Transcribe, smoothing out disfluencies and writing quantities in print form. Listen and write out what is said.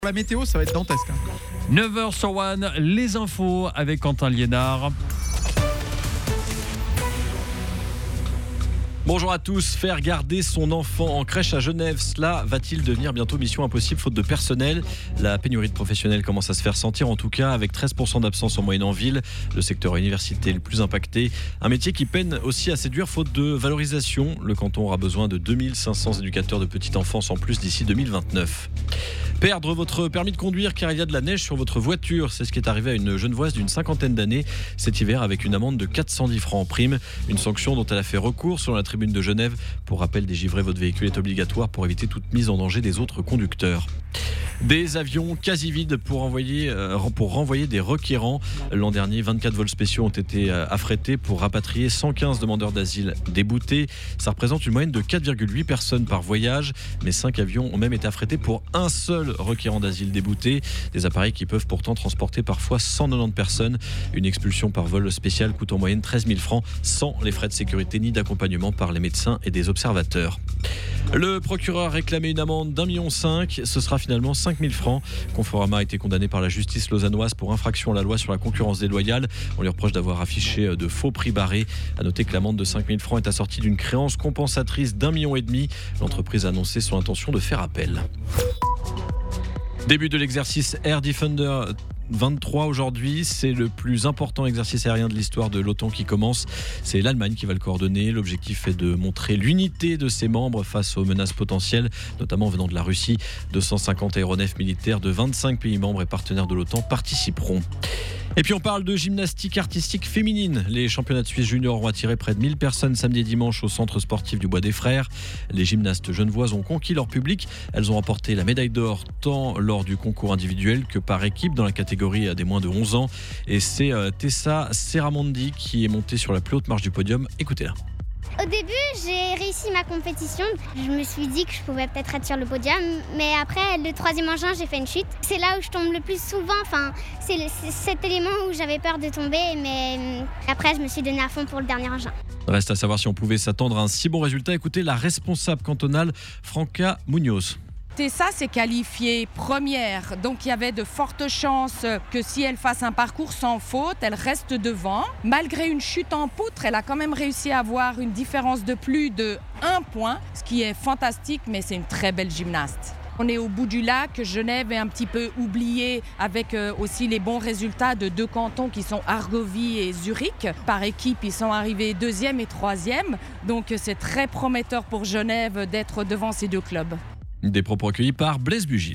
La météo, ça va être dantesque. 9h sur One, les infos avec Quentin Liénard. Bonjour à tous. Faire garder son enfant en crèche à Genève, cela va-t-il devenir bientôt mission impossible faute de personnel ? La pénurie de professionnels commence à se faire sentir, en tout cas avec 13% d'absence en moyenne en ville. Le secteur université est le plus impacté. Un métier qui peine aussi à séduire faute de valorisation. Le canton aura besoin de 2500 éducateurs de petite enfance en plus d'ici 2029. Perdre votre permis de conduire car il y a de la neige sur votre voiture, c'est ce qui est arrivé à une Genevoise d'une cinquantaine d'années cet hiver avec une amende de 410 francs en prime. Une sanction dont elle a fait recours selon la tribune de Genève. Pour rappel, dégivrer votre véhicule est obligatoire pour éviter toute mise en danger des autres conducteurs. Des avions quasi vides pour renvoyer des requérants. L'an dernier, 24 vols spéciaux ont été affrétés pour rapatrier 115 demandeurs d'asile déboutés. Ça représente une moyenne de 4,8 personnes par voyage. Mais 5 avions ont même été affrétés pour un seul requérant d'asile débouté. Des appareils qui peuvent pourtant transporter parfois 190 personnes. Une expulsion par vol spécial coûte en moyenne 13 000 francs sans les frais de sécurité ni d'accompagnement par les médecins et des observateurs. Le procureur a réclamé une amende d'1,5 million. Ce sera finalement 5 000 francs. Conforama a été condamné par la justice lausannoise pour infraction à la loi sur la concurrence déloyale. On lui reproche d'avoir affiché de faux prix barrés. À noter que l'amende de 5 000 francs est assortie d'une créance compensatrice d'1,5 million. L'entreprise a annoncé son intention de faire appel. Début de l'exercice Air Defender 23 aujourd'hui, c'est le plus important exercice aérien de l'histoire de l'OTAN qui commence. C'est l'Allemagne qui va le coordonner. L'objectif est de montrer l'unité de ses membres face aux menaces potentielles, notamment venant de la Russie. 250 aéronefs militaires de 25 pays membres et partenaires de l'OTAN participeront. Et puis on parle de gymnastique artistique féminine. Les championnats de Suisse juniors ont attiré près de 1000 personnes samedi et dimanche au centre sportif du Bois des Frères. Les gymnastes genevoises ont conquis leur public. Elles ont remporté la médaille d'or tant lors du concours individuel que par équipe dans la catégorie des moins de 11 ans. Et c'est Tessa Serramondi qui est montée sur la plus haute marche du podium. Écoutez-la. Au début, j'ai réussi ma compétition. Je me suis dit que je pouvais peut-être être sur le podium. Mais après, le troisième engin, j'ai fait une chute. C'est là où je tombe le plus souvent. C'est cet élément où j'avais peur de tomber. Mais après, je me suis donné à fond pour le dernier engin. Reste à savoir si on pouvait s'attendre à un si bon résultat. Écoutez la responsable cantonale, Franca Munoz. Tessa s'est qualifiée première, donc il y avait de fortes chances que si elle fasse un parcours sans faute, elle reste devant. Malgré une chute en poutre, elle a quand même réussi à avoir une différence de plus de 1 point, ce qui est fantastique, mais c'est une très belle gymnaste. On est au bout du lac, Genève est un petit peu oubliée avec aussi les bons résultats de 2 cantons qui sont Argovie et Zurich. Par équipe, ils sont arrivés 2e et 3e, donc c'est très prometteur pour Genève d'être devant ces 2 clubs. Des propos recueillis par Blaise Bugy.